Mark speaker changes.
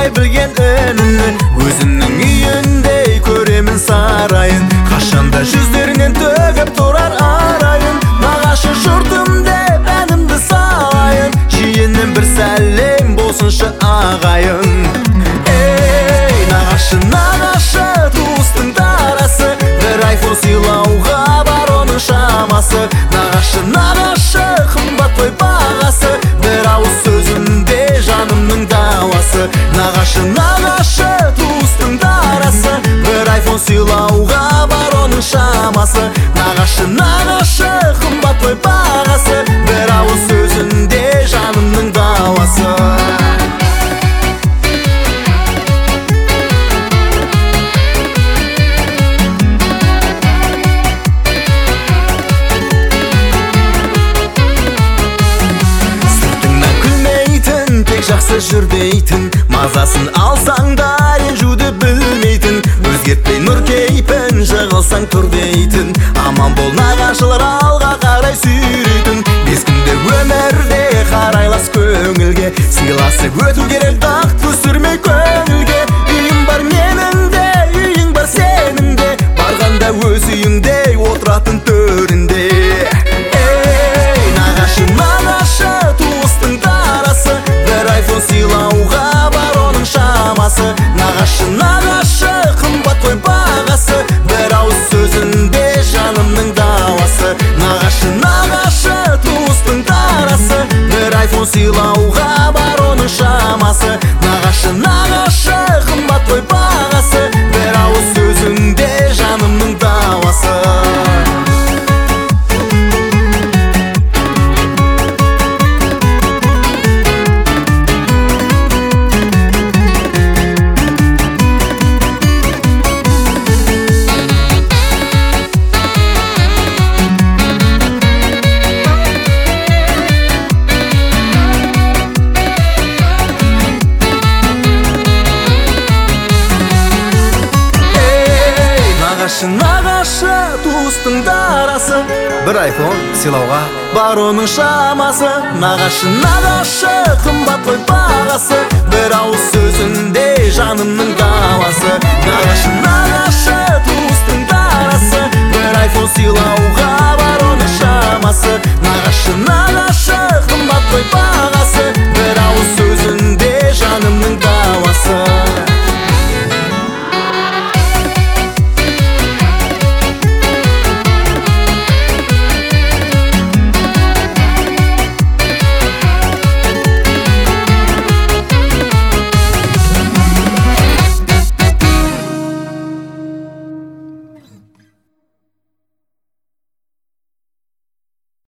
Speaker 1: аңдай білген үнімді, өзімнің үйіндей көремін сарайын. Қашанда жүздерінен төгіп тұрар арайын, нағашы жұртым деп әнімді салайын. Жиеннен бір сәлем болсыншы ағайын. Ей, нағашы, нағашы, туыстың тарасы, бір айфон сыйлауға бар оның шамасы. Нағашы, нағашы, қымбат қой бағасы, бір ауыз сөзінде жанымның дауасы. Нағашы, нағашы, туыстың тарасы, бір айфон сыйлауға бар оның шамасы. Нағашы, нағашы, қымбат қой бағасы, бір ауыз сөзінде жанымның дауасы. Жақсы жүр дейтін, мазасын алсаң да ренжуді білмейтін, өзгертпей нұр кейпін жығылсаң тұр дейтін. Аман бол нағашылар алға қарай сүйрейтін, бес күнде өмірде қарайлас көңілге, сыйласып өту керек дақ түсірмей көңілге. Үйім бар менің де, үйің бар сенің де, барғанда өз үйіңдей отыратын төрінде. Ей, нағашы, нағашы, туыстың тарасы, бір айфон сыйлауға бар оның шамасы. Нағашы, нағашы, қымбат қой бағасы, бір ауыз сөзінде жанымның дауасы. Нағашы, нағашы, туыстың тарасы, бір айфон сыйлауға бар оның шамасы. Нағашы, нағашы, қымбат қой бағасы, бір ауыз сөзінде жанымның дауасы. Нағашы, туыстың дарасы, бір айфон сыйлауға бар оның шамасы. Нағашы, нағашы,